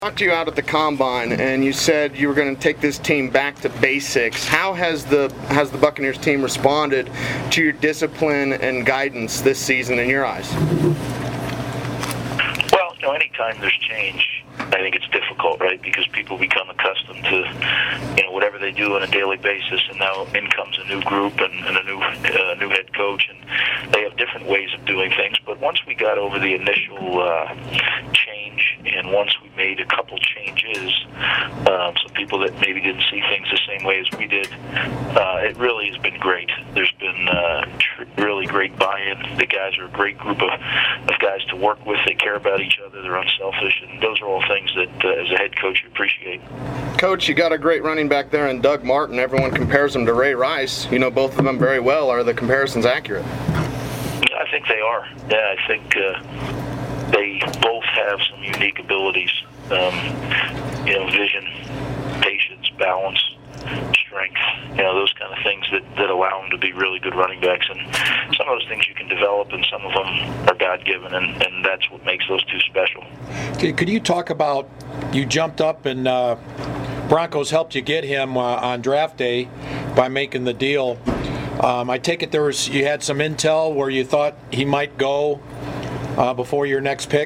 Talked to you out at the Combine, and you said you were going to take this team back to basics. How has the Buccaneers team responded to your discipline and guidance this season in your eyes? Well, anytime there's change, I think it's difficult, right? Because people become accustomed to, whatever they do on a daily basis, and now in comes a new group and a new head coach, and they have different ways of doing things. But once we got over the initial change, and once we made a couple changes, some people that maybe didn't see things the same way as we did, it really has been great. There's been really great buy-in. The guys are a great group of guys to work with. They care about each other. They're unselfish, and those are all things that, as a head coach, you appreciate. Coach, you got a great running back there in Doug Martin. Everyone compares him to Ray Rice. You know both of them very well. Are the comparisons accurate? I think they are. Yeah, I think they both have some unique abilities. Vision, patience, balance, strength, those kind of things that allow them to be really good running backs. And some of those things you can develop, and some of them are God-given, and that's what makes those two special. Okay, could you talk about, you jumped up and Broncos helped you get him on draft day by making the deal. I take it you had some intel where you thought he might go before your next pick?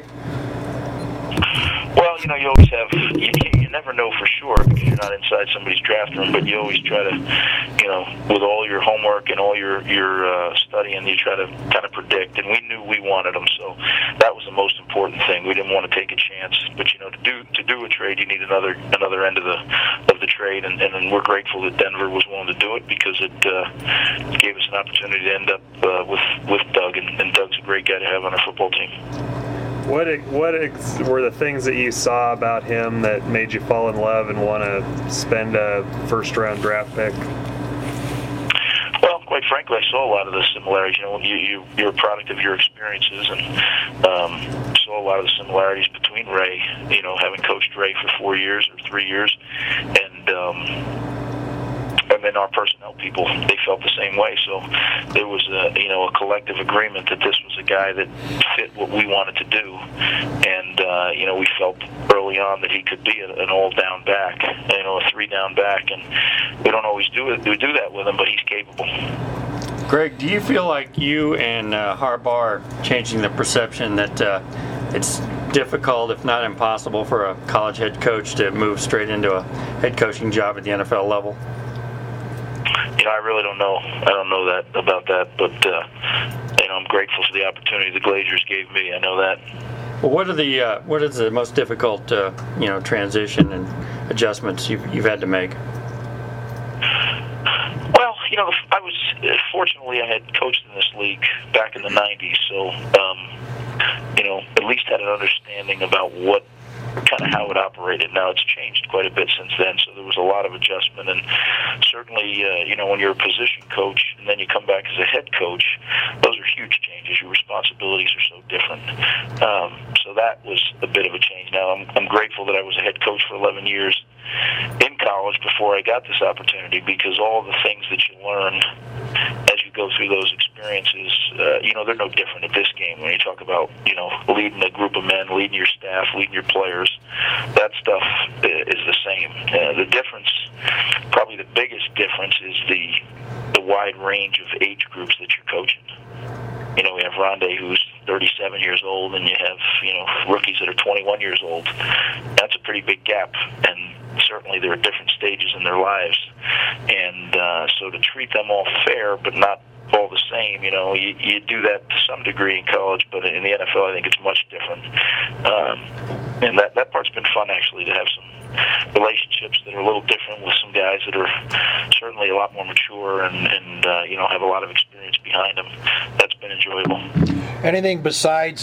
Well, you always have, you never know for sure because you're not inside somebody's draft room, but you always try to, with all your homework and all your studying, you try to kind of predict, and we knew we wanted him, so that was the most important thing. We didn't want to take a chance, but to do a trade, you need another end of the trade, and we're grateful that Denver was willing to do it because it gave us an opportunity to end up with Doug, and Doug's a great guy to have on our football team. What were the things that you saw about him that made you fall in love and want to spend a first-round draft pick? Well, quite frankly, I saw a lot of the similarities. You're a product of your experiences, and saw a lot of the similarities between Ray, having coached Ray for 4 years or 3 years, and then our personnel people, they felt the same way. So there was a collective agreement that this was a guy that fit what we wanted to do, and we felt early on that he could be an all-down back, a three-down back, and we don't always do that with him, but he's capable. Greg, do you feel like you and Harbaugh are changing the perception that it's difficult, if not impossible, for a college head coach to move straight into a head coaching job at the NFL level? I really don't know. I don't know about that, but I'm grateful for the opportunity the Glazers gave me. I know that. Well, what is the most difficult transition and adjustments you've had to make? Well, fortunately I had coached in this league back in the 90s, so at least had an understanding about kind of how it operated. Now it's changed quite a bit since then, so there was a lot of adjustment, and certainly when you're a position coach and then you come back as a head coach, those are huge changes. Your responsibilities are so different, so that was a bit of a change. Now I'm grateful that I was a head coach for 11 years in college before I got this opportunity, because all the things that you learn as you go through those experiences, they're no different at this game. When you talk about, leading a group of men, leading your staff, leading your players, that stuff is the same. The difference, probably the biggest difference, is the wide range of age groups that you're coaching. We have Rondé, who's 37 years old, and you have, rookies that are 21 years old. That's a pretty big gap, and certainly there are different stages in their lives. And so to treat them all fair, but not all the same, you do that to some degree in college, but in the NFL I think it's much different. And that part's been fun, actually, to have some relationships that are a little different with some guys that are certainly a lot more mature and have a lot of experience behind them. That's been enjoyable. Anything besides,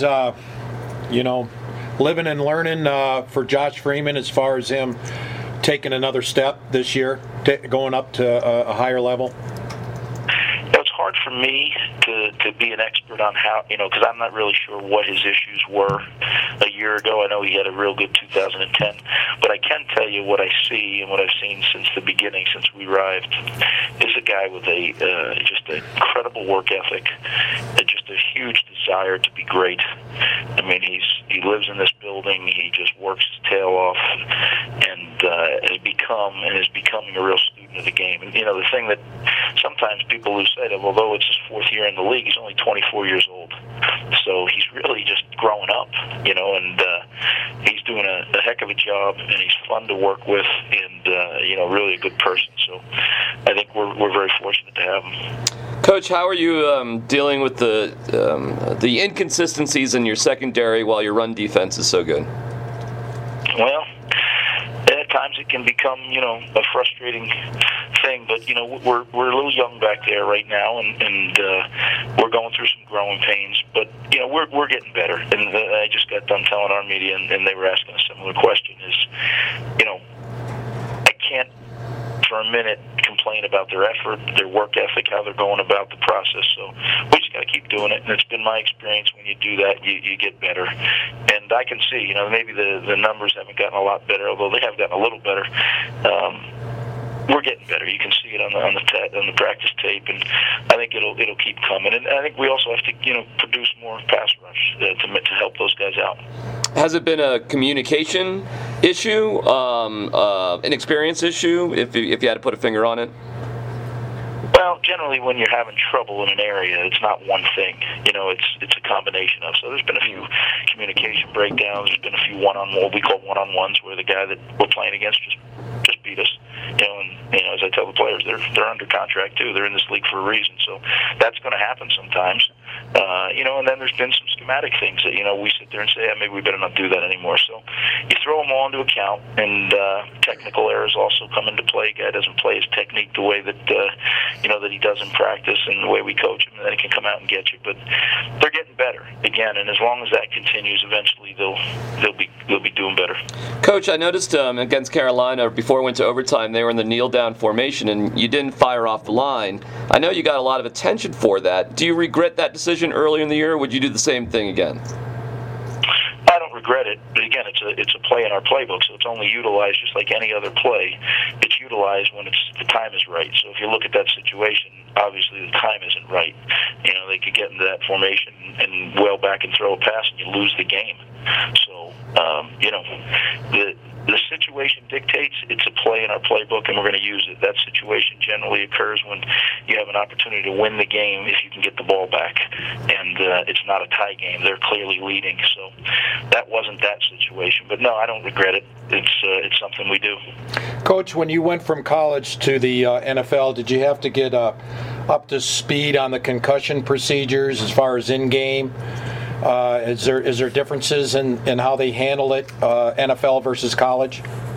living and learning for Josh Freeman, as far as him taking another step this year, going up to a higher level? It's hard for me to be an expert on how, because I'm not really sure what his issues were a year ago. I know he had a real good 2010, but I can tell you what I see and what I've seen since the beginning, since we arrived, is a guy with just an incredible work ethic, just a huge desire desire to be great. I mean, he lives in this building. He just works his tail off, and is becoming a real student of the game. And you know, the thing that sometimes people lose sight of, although it's his 4th year in the league, he's only 24 years old. So he's really just growing up, you know, and he's doing a heck of a job, and he's fun to work with, and you know, really a good person. So I think we're very fortunate to have him. Coach, how are you dealing with the inconsistencies in your secondary while your run defense is so good? Well, at times it can become, you know, a frustrating thing, but you know, we're a little young back there right now, and we're going through some growing pains. But you know, we're getting better. And I just got done telling our media, and they were asking a similar question: is, you know, I can't for a minute complain about their effort, their work ethic, how they're going about the process. So we just got to keep doing it. And it's been my experience, when you do that, you get better. And I can see, you know, maybe the numbers haven't gotten a lot better, although they have gotten a little better. We're getting better. You can see it on the practice tape, and I think it'll keep coming. And I think we also have to, you know, produce more pass rush to help those guys out. Has it been a communication issue, an experience issue, if you had to put a finger on it? Well, generally when you're having trouble in an area, it's not one thing. You know, it's a combination of. So there's been a few communication breakdowns. There's been a few what we call one-on-ones, where the guy that we're playing against just beat us. You know, and you know, as I tell the players, they're under contract too. They're in this league for a reason. So that's going to happen sometimes. You know, and then there's been some schematic things that, you know, we sit there and say, maybe we better not do that anymore. So you throw them all into account, and technical errors also come into play. A guy doesn't play his technique the way that you know, that he does in practice, and the way we coach him, and then he can come out and get you. But they're getting better again, and as long as that continues, eventually they'll be doing better. Coach, I noticed against Carolina, before it went to overtime, they were in the kneel-down formation, and you didn't fire off the line. I know you got a lot of attention for that. Do you regret that decision earlier in the year, or would you do the same thing again? I don't regret it, but again, it's a play in our playbook, so it's only utilized just like any other play. It's utilized when the time is right. So if you look at that situation, obviously the time isn't right. You know, they could get into that formation and well back and throw a pass, and you lose the game. So you know, the situation dictates it's a play in our playbook, and we're going to use it. That situation generally occurs when you have an opportunity to win the game if you can get the ball back, and it's not a tie game. They're clearly leading, so that wasn't that situation. But no, I don't regret it. It's something we do. Coach, when you went from college to the NFL, did you have to get up to speed on the concussion procedures as far as in-game? Is there differences in how they handle it, NFL versus college?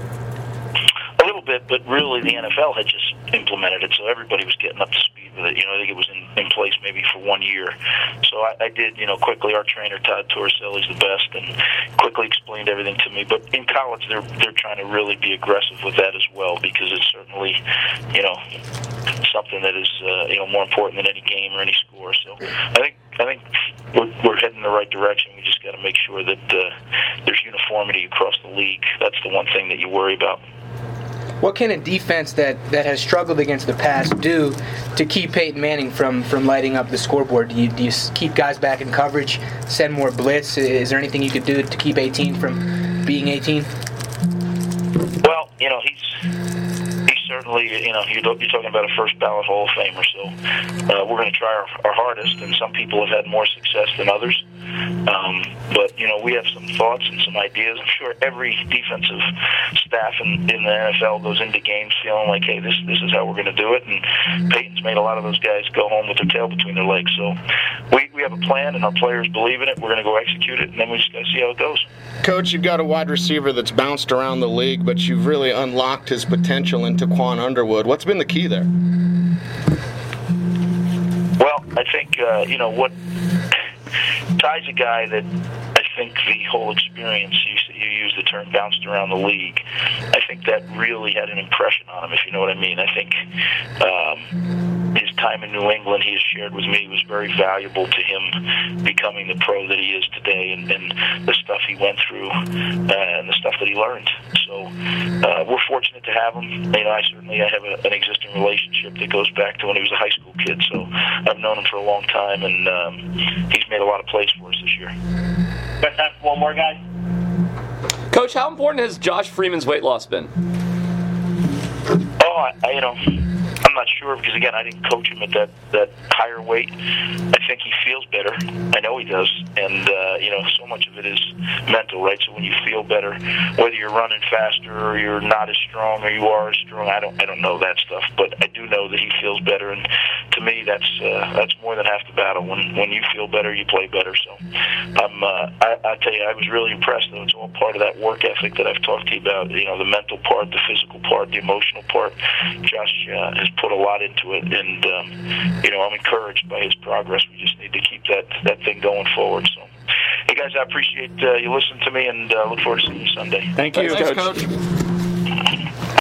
A little bit, but really the NFL had just implemented it, so everybody was getting up to speed with it. You know, I think it was in place maybe for 1 year. So I did, you know, quickly. Our trainer, Todd Torricelli's the best, and quickly explained everything to me. But in college, they're trying to really be aggressive with that as well, because it's certainly, you know, something that is, you know, more important than any game or any score. So I think we're heading in the right direction. We just got to make sure that there's uniformity across the league. That's the one thing that you worry about. What can a defense that has struggled against the pass do to keep Peyton Manning from lighting up the scoreboard? Do you keep guys back in coverage, send more blitz? Is there anything you could do to keep 18 from being 18? Well, you know, he's certainly, you know, you're talking about a first ballot Hall of Famer, so we're going to try our hardest, and some people have had more success than others. But, you know, we have some thoughts and some ideas. I'm sure every defensive staff in the NFL goes into games feeling like, hey, this is how we're going to do it, and Peyton's made a lot of those guys go home with their tail between their legs. So we have a plan, and our players believe in it. We're going to go execute it, and then we just got to see how it goes. Coach, you've got a wide receiver that's bounced around the league, but you've really unlocked his potential in Taquan Underwood. What's been the key there? Well, I think, you know, what Ty's a guy that I think the whole experience, you use the term bounced around the league, I think that really had an impression on him, if you know what I mean. I think his time in New England he has shared with me was very valuable to him becoming the pro that he is today, and the stuff he went through and the stuff that he learned. So we're fortunate to have him. I certainly have an existing relationship that goes back to when he was a high school kid. So I've known him for a long time, and he's made a lot of plays for us this year. Got time for one more, guys? Coach, how important has Josh Freeman's weight loss been? Oh, I'm not sure because, again, I didn't coach him at that higher weight. I think he feels better. I know he does. And, so much of it is mental, right? So when you feel better, whether you're running faster or you're not as strong or you are as strong, I don't know that stuff. But I do know that he feels better. And to me, that's more than half the battle. When you feel better, you play better. So I tell you, I was really impressed, though. It's all part of that work ethic that I've talked to you about, the mental part, the physical part, the emotional part. Josh has put a lot into it, and I'm encouraged by his progress. We just need to keep that thing going forward. So, hey guys, I appreciate you listening to me, and look forward to seeing you Sunday. Thank you. Thanks, Coach.